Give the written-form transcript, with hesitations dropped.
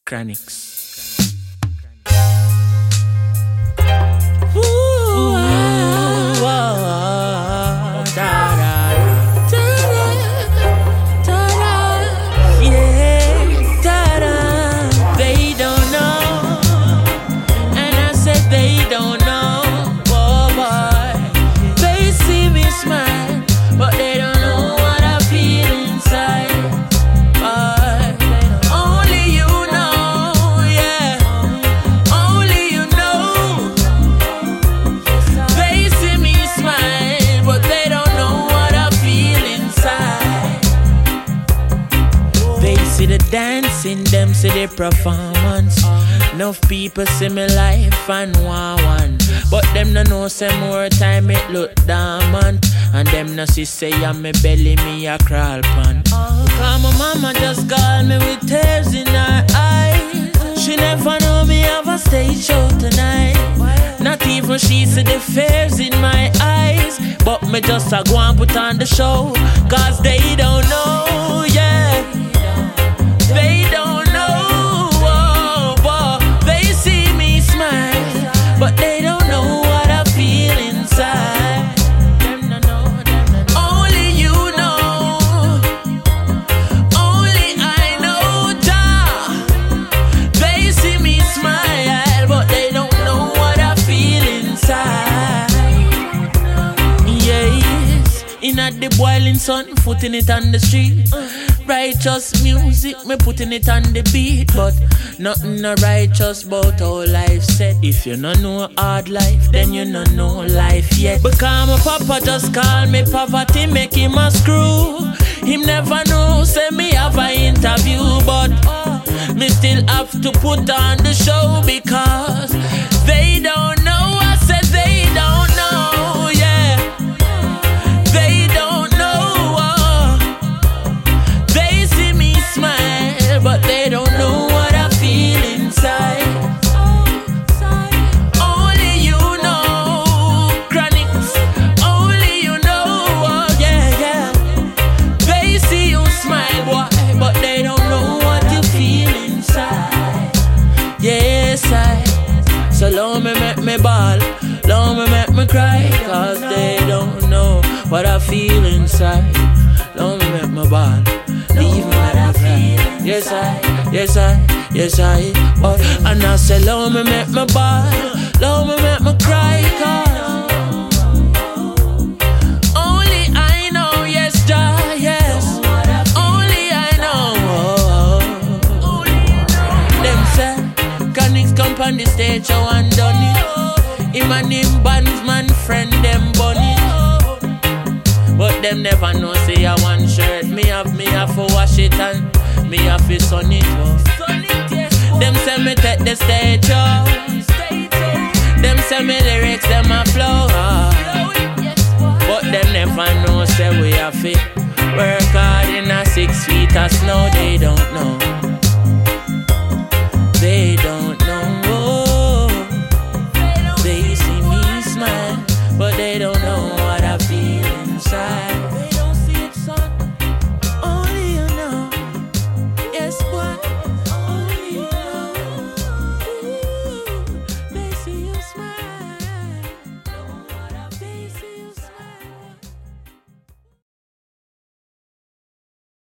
Chronics. Dancing them see the performance. Enough people see me life and want one, but them no know say more time it look dormant. And them no see say I'm me belly me a crawl pan. Cause my mama just call me with tears in her eyes. She never know me have a stage show tonight. Not even she see the fears in my eyes. But me just a go and put on the show. Cause they don't know, yeah. They don't know, oh, but they see me smile, but they don't know what I feel inside. Only you know, only I know, Jah. They see me smile, but they don't know what I feel inside. Yes, in at the boiling sun, footing it on the street. Righteous music, me putting it on the beat. But nothing no righteous about how life set. If you no know hard life, then you no know life yet. Because my papa just call me poverty, make him a screw. Him never know, say me have a interview. But me still have to put on the show. Because they don't know, I said they don't know, yeah. They don't know. But they don't know what I feel inside. Only you know, Chronics. Only you know, oh yeah, yeah. They see you smile, boy, but they don't know what you feel inside. Yes, I. So long me make me ball, long me make me cry. Cause they don't know what I feel inside. Long me make me ball, leave me what I feel. Yes I, yes I, yes I. Oh, and I say, love me make me ball, love me make me cry. Cause only I know, yes Jah, yes. Only I know. Them say, Chronics come on the stage, I want done it. Him and him bandsman friend them bunny. But them never know, say I one shirt. Me have to wash it and me have to sun it off. Them say me take the stage off. Them say me lyrics, them a flow. But them never know, say we have to work hard in a 6 feet of snow. They don't know.